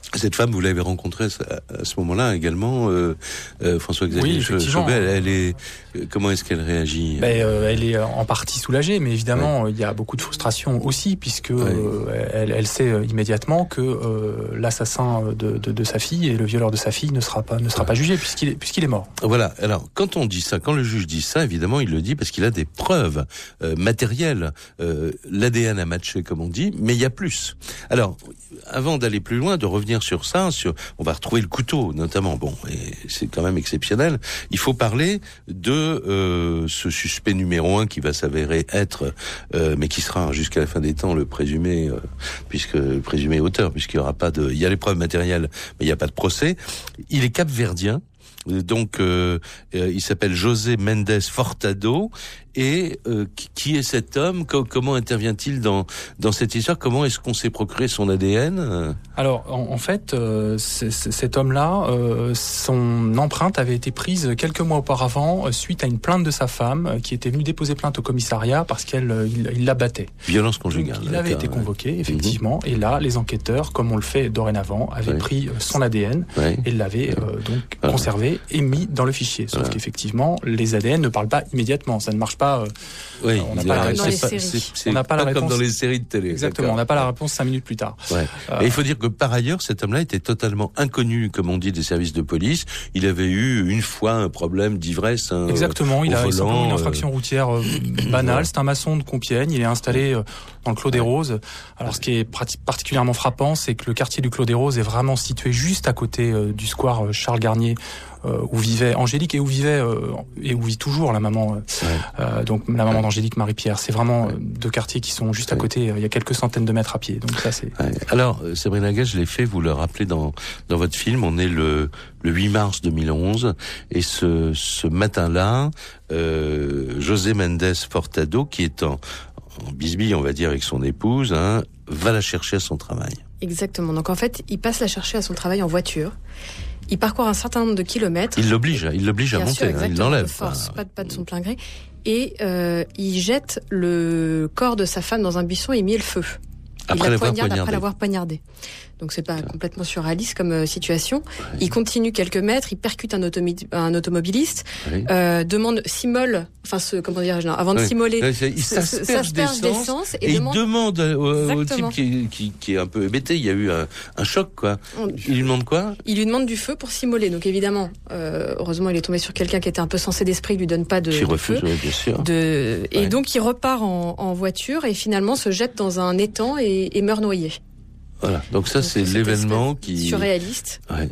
Cette femme, vous l'avez rencontrée à ce moment-là également, euh, euh, François-Xavier oui, Chauvet. Elle, elle est, comment est-ce qu'elle réagit? Ben, euh, elle est en partie soulagée, mais évidemment, ouais. il y a beaucoup de frustration aussi, puisque ouais. euh, elle, elle sait immédiatement que euh, l'assassin de, de, de sa fille et le violeur de sa fille ne sera pas ne sera ouais. pas jugé puisqu'il est puisqu'il est mort. Voilà. Alors, quand on dit ça, quand le juge dit ça, évidemment, il le dit parce qu'il a des preuves euh, matérielles. Euh, L'A D N a matché, comme on dit, mais il y a plus. Alors, avant d'aller plus loin, de revenir sur ça, sur, on va retrouver le couteau, notamment. Bon, et c'est quand même exceptionnel. Il faut parler de euh, ce suspect numéro un qui va s'avérer être, euh, mais qui sera jusqu'à la fin des temps le présumé, euh, puisque le présumé auteur, puisqu'il y aura pas de, il y a les preuves matérielles, mais il n'y a pas de procès. Il est capverdien. Donc, euh, euh, il s'appelle José Mendes Furtado. Et euh, qui est cet homme? Comment intervient-il dans dans cette histoire? Comment est-ce qu'on s'est procuré son A D N? Alors, en, en fait, euh, c- c- cet homme-là, euh, son empreinte avait été prise quelques mois auparavant euh, suite à une plainte de sa femme euh, qui était venue déposer plainte au commissariat parce qu'elle euh, il, il la battait. Violence conjugale. Donc, il avait été convoqué, effectivement, mmh. et là, les enquêteurs, comme on le fait dorénavant, avaient ouais. pris euh, son A D N ouais. et l'avaient euh, donc voilà. conservé et mis dans le fichier. Sauf voilà. qu'effectivement, les A D N ne parlent pas immédiatement. Ça ne marche pas. Euh, oui, on n'a pas la réponse. C'est, c'est, c'est on n'a pas, pas la réponse comme dans les séries de télé. Exactement. D'accord. On n'a pas la réponse cinq minutes plus tard. Ouais. Euh, et il faut dire que par ailleurs, cet homme-là était totalement inconnu, comme on dit, des services de police. Il avait eu une fois un problème d'ivresse. Un, Exactement. Il a volant, une infraction euh... routière euh, banale. C'est un maçon de Compiègne. Il est installé euh, dans le Clos des Roses. Alors, ce qui est prati- particulièrement frappant, c'est que le quartier du Clos des Roses est vraiment situé juste à côté euh, du square Charles Garnier. Euh, où vivait Angélique et où vivait euh, et où vit toujours la maman euh, ouais. euh, donc la maman d'Angélique, Marie-Pierre. C'est vraiment ouais. deux quartiers qui sont juste à côté. Euh, il y a quelques centaines de mètres à pied. Donc ça c'est. Ouais. Alors Sabrina Gage, je l'ai fait, vous le rappelez dans dans votre film. On est le le huit mars deux mille onze et ce ce matin-là, euh, José Mendes Furtado, qui est en en bisbille, on va dire, avec son épouse, hein, va la chercher à son travail. Exactement. Donc en fait, il passe la chercher à son travail en voiture. Il parcourt un certain nombre de kilomètres. Il l'oblige, il l'oblige à Bien monter, sûr, hein, il l'enlève. De force, pas, pas de son plein gré. Et euh, il jette le corps de sa femme dans un buisson et il met le feu. Après il la l'avoir poignarde poignardé. après l'avoir poignardé. Donc c'est pas ouais. complètement surréaliste comme euh, situation. Ouais. Il continue quelques mètres, il percute un, automi- un automobiliste, ouais. euh, demande s'immole, enfin ce comment dire, avant de ouais. s'immoler, ouais, il s'asperge d'essence, d'essence et, et demande, il demande au, au type qui, qui, qui est un peu hébété. Il y a eu un, un choc quoi. On, il lui demande quoi? Il lui demande du feu pour s'immoler. Donc évidemment, euh, heureusement il est tombé sur quelqu'un qui était un peu sensé d'esprit, il lui donne pas de, qui de refuse, feu. Ouais, bien sûr. De, et ouais. donc il repart en, en voiture et finalement se jette dans un étang et, et meurt noyé. Voilà, donc ça donc, c'est l'événement qui surréaliste. Ouais.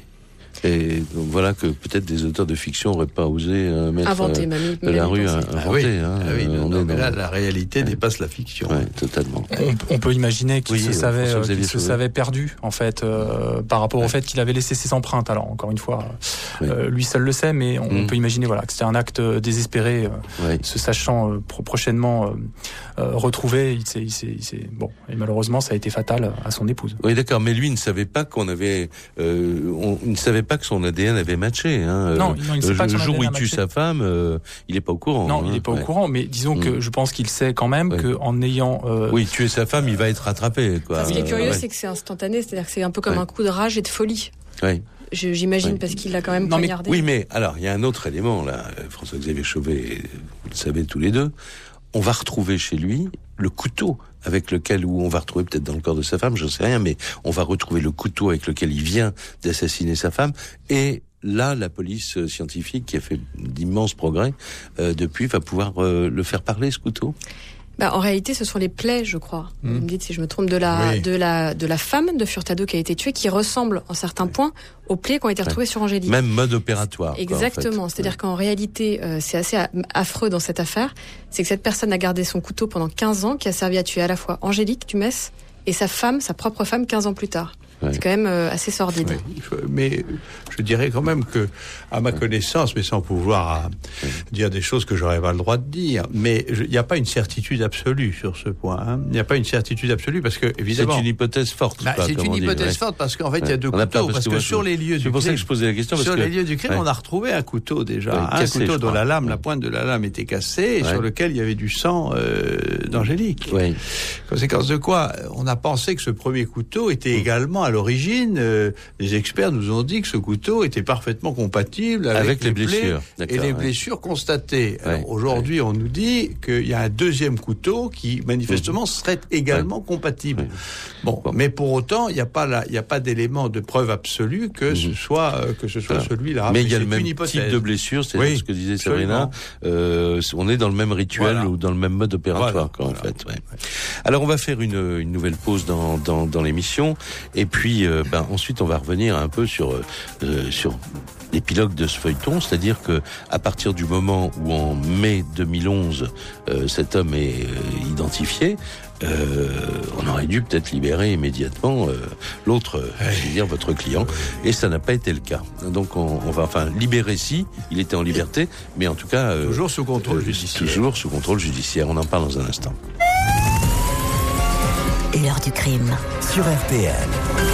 Et donc voilà que peut-être des auteurs de fiction n'auraient pas osé euh, mettre inventer, euh, même, de la rue à ah inventer. Oui, hein, ah oui, euh, non, on mais est là, dans... la réalité ouais. dépasse la fiction. Ouais, totalement. On, on peut imaginer qu'il oui, se euh, savait, euh, qu'il se savait perdu en fait euh, par rapport ouais. au fait qu'il avait laissé ses empreintes. Alors encore une fois, oui. euh, lui seul le sait, mais on, mmh. on peut imaginer voilà que c'était un acte désespéré, euh, oui. se sachant euh, pro- prochainement euh, euh, retrouvé. Il s'est, il s'est, il s'est... bon et malheureusement ça a été fatal à son épouse. Oui, d'accord, mais lui ne savait pas qu'on avait, euh, on, il ne savait pas que son A D N avait matché. Hein. Non, non, il ne sait pas que le son jour où il matché. tue sa femme, euh, il n'est pas au courant. Non, hein. il n'est pas ouais. au courant, mais disons mmh. que je pense qu'il sait quand même ouais. qu'en ayant... Euh... Oui, tuer sa femme, il va être rattrapé. Quoi. Ce qui est curieux, ouais. c'est que c'est instantané, c'est-à-dire que c'est un peu comme ouais. un coup de rage et de folie. Oui. Je, j'imagine ouais. parce qu'il l'a quand même non, poignardé. Mais, oui, mais alors, il y a un autre élément, là, François-Xavier Chauvet, vous le savez tous les deux, on va retrouver chez lui le couteau avec lequel, ou on va retrouver peut-être dans le corps de sa femme, j'en sais rien, mais on va retrouver le couteau avec lequel il vient d'assassiner sa femme, et là, la police scientifique, qui a fait d'immenses progrès, euh, depuis, va pouvoir euh, le faire parler, ce couteau. Bah, en réalité, ce sont les plaies, je crois. Mmh. Vous me dites si je me trompe, de la, oui. de la, de la femme de Furtado qui a été tuée, qui ressemble, en certains oui. points, aux plaies qui ont été retrouvées ouais. sur Angélique. Même mode opératoire. Exactement. Quoi, en fait. C'est-à-dire ouais. qu'en réalité, euh, c'est assez affreux dans cette affaire. C'est que cette personne a gardé son couteau pendant quinze ans, qui a servi à tuer à la fois Angélique Dumès et sa femme, sa propre femme, quinze ans plus tard. Ouais. C'est quand même euh, assez sordide. Oui, mais je dirais quand même que, à ma connaissance, mais sans pouvoir ouais. dire des choses que j'aurais pas le droit de dire, mais il n'y a pas une certitude absolue sur ce point. Hein. Il n'y a pas une certitude absolue parce que, évidemment... C'est une hypothèse forte. Bah, pas, c'est une hypothèse ouais. forte parce qu'en fait, il ouais. y a deux on couteaux. A peur parce, parce que, que sur les lieux du crime... C'est pour ça que je posais la question. Sur parce les que... lieux du crime, ouais. on a retrouvé un couteau déjà. Ouais, un cassé, couteau dont la lame, ouais. la pointe de la lame était cassée et ouais. sur lequel il y avait du sang euh, d'Angélique. Ouais. Conséquence de quoi, on a pensé que ce premier couteau était également à l'origine, euh, les experts nous ont dit que ce couteau était parfaitement compatible avec, avec les, les blessures et les ouais. blessures constatées. Alors, ouais. aujourd'hui, ouais. on nous dit qu'il y a un deuxième couteau qui, manifestement, serait également ouais. compatible. Ouais. Bon, bon, mais pour autant, il n'y a pas la, il n'y a pas d'élément de preuve absolue que mmh. ce soit, euh, que ce soit Alors, celui-là. Mais il y a le même type de blessure, c'est oui, ce que disait Sabrina. Euh, on est dans le même rituel voilà. ou dans le même mode opératoire, voilà, quoi, voilà. en fait. Ouais. Alors, on va faire une, une nouvelle pause dans, dans, dans l'émission, et puis, euh, ben, ensuite, on va revenir un peu sur, euh, sur l'épilogue de ce feuilleton, c'est-à-dire que à partir du moment où en mai deux mille onze, euh, cet homme est euh, identifié, Euh, on aurait dû peut-être libérer immédiatement euh, l'autre, euh, je veux dire votre client, et ça n'a pas été le cas. Donc on, on va, enfin, libérer si, il était en liberté, mais en tout cas euh, toujours sous contrôle euh, judiciaire. Toujours sous contrôle judiciaire. On en parle dans un instant. L'heure du crime sur R T L.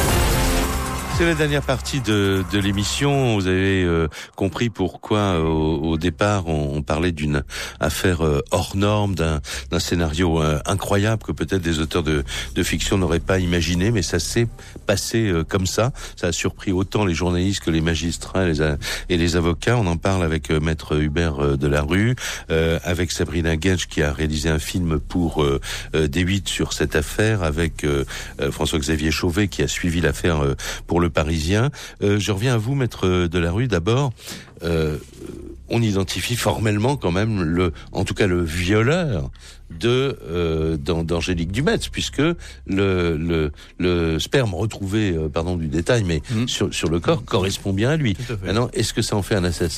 C'est la dernière partie de, de l'émission. Vous avez euh, compris pourquoi au, au départ on, on parlait d'une affaire euh, hors norme, d'un, d'un scénario euh, incroyable que peut-être des auteurs de, de fiction n'auraient pas imaginé, mais ça s'est passé euh, comme ça. Ça a surpris autant les journalistes que les magistrats les a, et les avocats. On en parle avec euh, maître Hubert euh, Delarue, euh, avec Sabrina Gage qui a réalisé un film pour euh, euh, D huit sur cette affaire, avec euh, euh, François-Xavier Chauvet qui a suivi l'affaire euh, pour le Parisien. Euh, je reviens à vous, maître Delarue. D'abord, euh, on identifie formellement quand même le, en tout cas le violeur de euh, d'Angélique Dumetz, puisque le le le sperme retrouvé, euh, pardon du détail, mais mmh. sur sur le corps correspond bien à lui. Maintenant, est-ce que ça en fait un assassin ?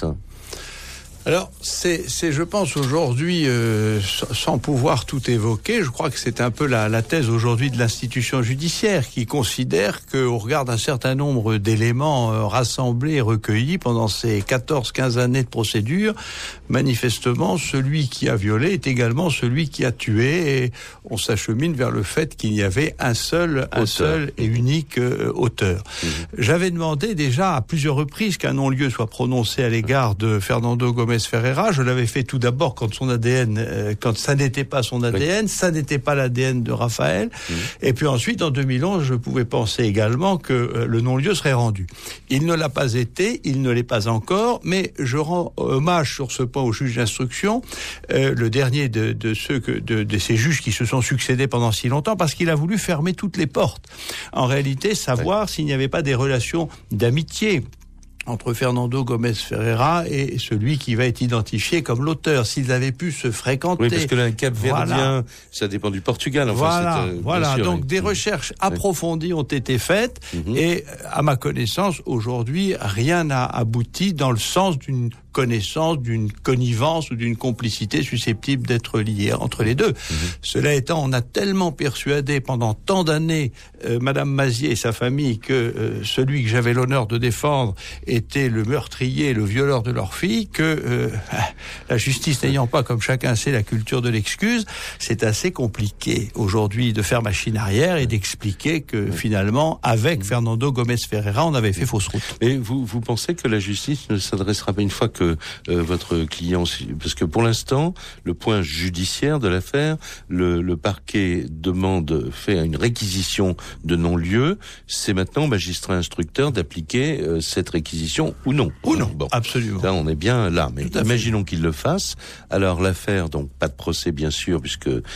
Alors, c'est, c'est, je pense aujourd'hui, euh, sans pouvoir tout évoquer, je crois que c'est un peu la, la thèse aujourd'hui de l'institution judiciaire qui considère qu'au regard d'un certain nombre d'éléments euh, rassemblés et recueillis pendant ces quatorze quinze années de procédure, manifestement, celui qui a violé est également celui qui a tué, et on s'achemine vers le fait qu'il y avait un seul, auteur. un seul et unique euh, auteur. Mmh. J'avais demandé déjà à plusieurs reprises qu'un non-lieu soit prononcé à l'égard de Fernando Gomez Ferreira. Je l'avais fait tout d'abord quand son A D N, euh, quand ça n'était pas son A D N, oui. ça n'était pas l'A D N de Raphaël. Mmh. Et puis ensuite, en deux mille onze, je pouvais penser également que euh, le non-lieu serait rendu. Il ne l'a pas été, il ne l'est pas encore, mais je rends hommage sur ce point au juge d'instruction, euh, le dernier de, de ceux que, de, de ces juges qui se sont succédés pendant si longtemps, parce qu'il a voulu fermer toutes les portes. En réalité, savoir oui. s'il n'y avait pas des relations d'amitié entre Fernando Gomez Ferreira et celui qui va être identifié comme l'auteur, s'ils avaient pu se fréquenter. Oui, parce que là, Cap-Verdien, voilà. ça dépend du Portugal. Enfin, voilà, c'est, euh, voilà. sûr, donc oui. des recherches approfondies ont été faites, mm-hmm. et à ma connaissance, aujourd'hui, rien n'a abouti dans le sens d'une connaissance, d'une connivence ou d'une complicité susceptible d'être liée entre les deux. Mmh. Cela étant, on a tellement persuadé pendant tant d'années euh, Madame Mazier et sa famille que euh, celui que j'avais l'honneur de défendre était le meurtrier, le violeur de leur fille, que euh, la justice n'ayant pas, comme chacun sait, la culture de l'excuse, c'est assez compliqué aujourd'hui de faire machine arrière et d'expliquer que mmh. finalement, avec mmh. Fernando Gomez Ferreira, on avait fait mmh. fausse route. Et vous, vous pensez que la justice ne s'adressera pas une fois que Euh, votre client, parce que pour l'instant, le point judiciaire de l'affaire, le, le parquet demande, fait une réquisition de non-lieu, c'est maintenant au magistrat instructeur d'appliquer euh, cette réquisition ou non. Ou non, bon, absolument. Là, on est bien là, mais imaginons qu'il le fasse. Alors l'affaire, donc pas de procès bien sûr, puisque euh,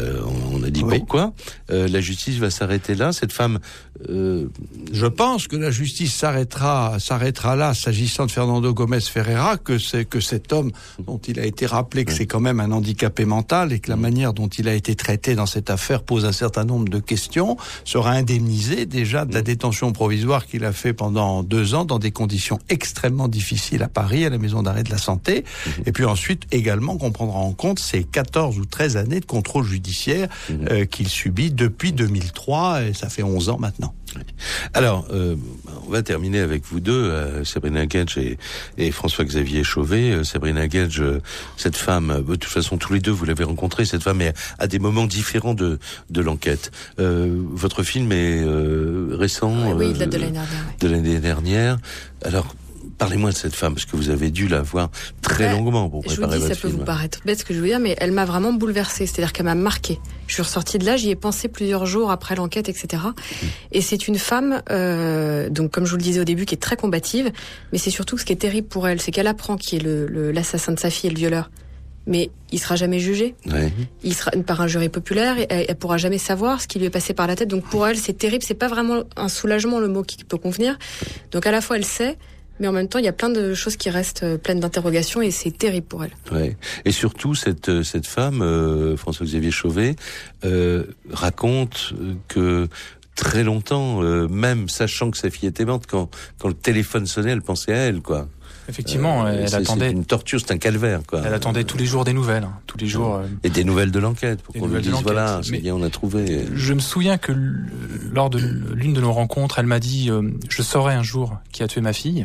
on a dit oui. pourquoi. Euh, la justice va s'arrêter là. Cette femme, euh... je pense que la justice s'arrêtera, s'arrêtera là, s'agissant de Fernando Gomez Ferreira, que c'est que cet homme dont il a été rappelé que oui. c'est quand même un handicapé mental et que la manière dont il a été traité dans cette affaire pose un certain nombre de questions, sera indemnisé déjà de la détention provisoire qu'il a fait pendant deux ans dans des conditions extrêmement difficiles à Paris, à la maison d'arrêt de la santé. Mmh. Et puis ensuite également qu'on prendra en compte ces quatorze ou treize années de contrôle judiciaire mmh. euh, qu'il subit depuis deux mille trois, et ça fait onze ans maintenant. Alors, euh, on va terminer avec vous deux, euh, Sabrina Gage et, et François-Xavier Chauvet. Euh, Sabrina Gage, euh, cette femme, euh, de toute façon, tous les deux, vous l'avez rencontrée, cette femme est à des moments différents de, de l'enquête. Euh, votre film est euh, récent. Oui, oui, euh, il date de l'année dernière. De l'année dernière. Alors, Parlez-moi de cette femme, parce que vous avez dû la voir très ouais, longuement pour préparer votre film. Je vous dis, ça peut film. vous paraître bête ce que je veux dire, mais elle m'a vraiment bouleversée. C'est-à-dire qu'elle m'a marquée. Je suis ressortie de là, j'y ai pensé plusieurs jours après l'enquête, et cetera. Mmh. Et c'est une femme, euh, donc comme je vous le disais au début, qui est très combative. Mais c'est surtout ce qui est terrible pour elle, c'est qu'elle apprend qui est le, le, l'assassin de sa fille et le violeur. Mais il sera jamais jugé. Ouais. Il sera par un jury populaire. Et elle, elle pourra jamais savoir ce qui lui est passé par la tête. Donc pour elle, c'est terrible. C'est pas vraiment un soulagement, le mot qui peut convenir. Donc à la fois, elle sait, mais en même temps, il y a plein de choses qui restent pleines d'interrogations et c'est terrible pour elle. Ouais. Et surtout, cette cette femme, euh, François-Xavier Chauvet, euh, raconte que très longtemps, euh, même sachant que sa fille était morte, quand quand le téléphone sonnait, elle pensait à elle, quoi. Effectivement, euh, elle c'est, attendait. C'est une torture, c'est un calvaire, quoi. Elle attendait tous les jours des nouvelles, hein, tous les jours. Euh... Et des nouvelles de l'enquête, pour qu'on lui dise voilà, c'est bien, on a trouvé. Je me souviens que lors de l'une de nos rencontres, elle m'a dit euh, je saurai un jour qui a tué ma fille.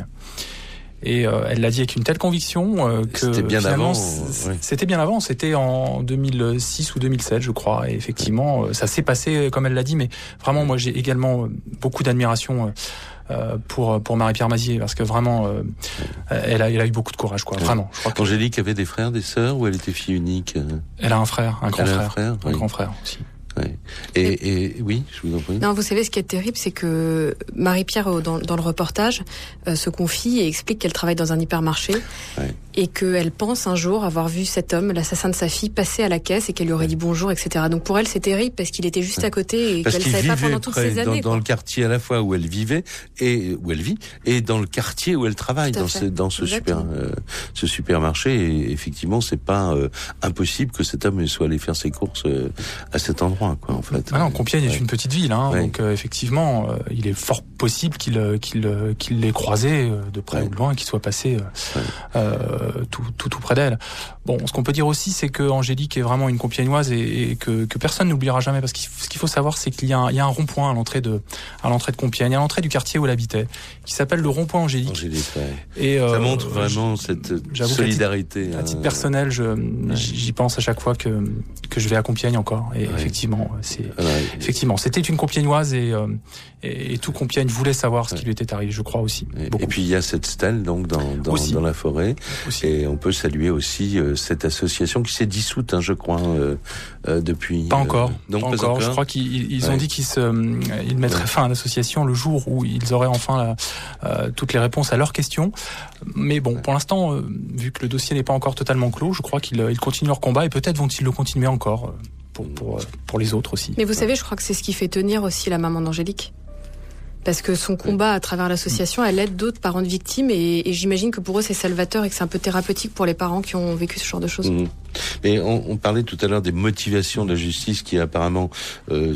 Et euh, elle l'a dit avec une telle conviction euh, que c'était bien finalement, avant. Ouais. C'était bien avant. C'était en deux mille six ou deux mille sept, je crois. Et effectivement, ouais. ça s'est passé comme elle l'a dit. Mais vraiment, moi, j'ai également beaucoup d'admiration. Euh, Euh, pour pour Marie-Pierre Mazier, parce que vraiment euh, elle a elle a eu beaucoup de courage, quoi. Vraiment. Je crois que... Angélique avait des frères, des sœurs, ou elle était fille unique? Elle a un frère, un grand elle frère, a un, frère, un oui. grand frère aussi. Ouais. Et, et, et oui, je vous en prie. Non, vous savez, ce qui est terrible, c'est que Marie-Pierre, dans, dans le reportage, euh, se confie et explique qu'elle travaille dans un hypermarché ouais. et qu'elle pense un jour avoir vu cet homme, l'assassin de sa fille, passer à la caisse et qu'elle lui aurait dit bonjour, et cetera. Donc pour elle, c'est terrible parce qu'il était juste à côté et parce qu'elle ne savait pas pendant toutes ces années. Dans, dans le quartier à la fois où elle vivait et où elle vit, et dans le quartier où elle travaille, dans ce, dans ce super, euh, ce supermarché. Et effectivement, c'est pas euh, impossible que cet homme soit allé faire ses courses euh, à cet endroit, quoi, en fait. Ah non, Compiègne ouais. est une petite ville, hein, ouais. donc euh, effectivement, euh, il est fort possible qu'il qu'il qu'il l'ait croisé euh, de près ouais. ou de loin, qu'il soit passé euh, ouais. euh, tout, tout tout près d'elle. Bon, ce qu'on peut dire aussi, c'est que Angélique est vraiment une Compiègnoise et, et que, que personne n'oubliera jamais, parce que ce qu'il faut savoir, c'est qu'il y a un, il y a un rond-point à l'entrée de à l'entrée de Compiègne, à l'entrée du quartier où elle habitait, qui s'appelle le rond-point Angélique. Angélique ouais. Et euh, ça montre vraiment cette solidarité. À titre personnel, je ouais. j'y pense à chaque fois que que je vais à Compiègne encore. Et ouais. effectivement, c'est ouais. effectivement, c'était une Compiègnoise et, euh, et et tout Compiègne voulait savoir ce ouais. qui lui était arrivé, je crois aussi. Et, et puis il y a cette stèle donc dans dans, dans la forêt. Aussi. Et on peut saluer aussi euh, cette association qui s'est dissoute, hein, je crois, euh, euh, depuis. Pas encore. Euh, donc pas, pas encore. encore. Je crois qu'ils ils ouais. ont dit qu'ils se, euh, ils mettraient ouais. fin à l'association le jour où ils auraient enfin la, euh, toutes les réponses à leurs questions. Mais bon, ouais. pour l'instant, euh, vu que le dossier n'est pas encore totalement clos, je crois qu'ils ils continuent leur combat et peut-être vont-ils le continuer encore euh, pour pour pour les autres aussi. Mais vous ouais. savez, je crois que c'est ce qui fait tenir aussi la maman d'Angélique. Parce que son combat à travers l'association, elle aide d'autres parents de victimes et, et j'imagine que pour eux c'est salvateur et que c'est un peu thérapeutique pour les parents qui ont vécu ce genre de choses. Mmh. Mais on, on parlait tout à l'heure des motivations de la justice qui apparemment, euh,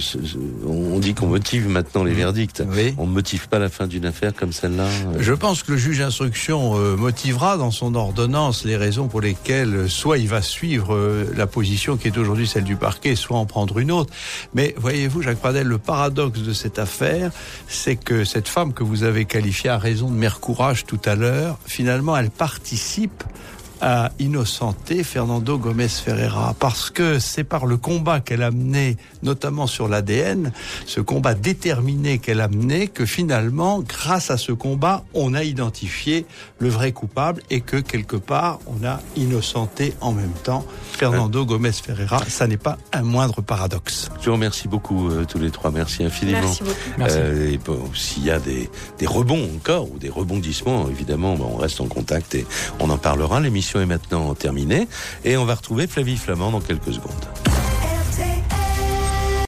on dit qu'on motive maintenant les verdicts. Oui. On ne motive pas la fin d'une affaire comme celle-là. Je pense que le juge d'instruction euh, motivera dans son ordonnance les raisons pour lesquelles soit il va suivre euh, la position qui est aujourd'hui celle du parquet, soit en prendre une autre. Mais voyez-vous, Jacques Pradel, le paradoxe de cette affaire, c'est que cette femme que vous avez qualifiée à raison de mère courage tout à l'heure, finalement, elle participe à innocenter Fernando Gomez Ferreira, parce que c'est par le combat qu'elle a mené, notamment sur l'A D N, ce combat déterminé qu'elle a mené, que finalement, grâce à ce combat, on a identifié le vrai coupable et que quelque part, on a innocenté en même temps Fernando Gomez Ferreira. Ça n'est pas un moindre paradoxe. Je vous remercie beaucoup euh, tous les trois, merci infiniment. Merci beaucoup. Merci. Euh, et bon, s'il y a des, des rebonds encore ou des rebondissements, évidemment, bon, on reste en contact et on en parlera. L'émission est maintenant terminée et on va retrouver Flavie Flament dans quelques secondes.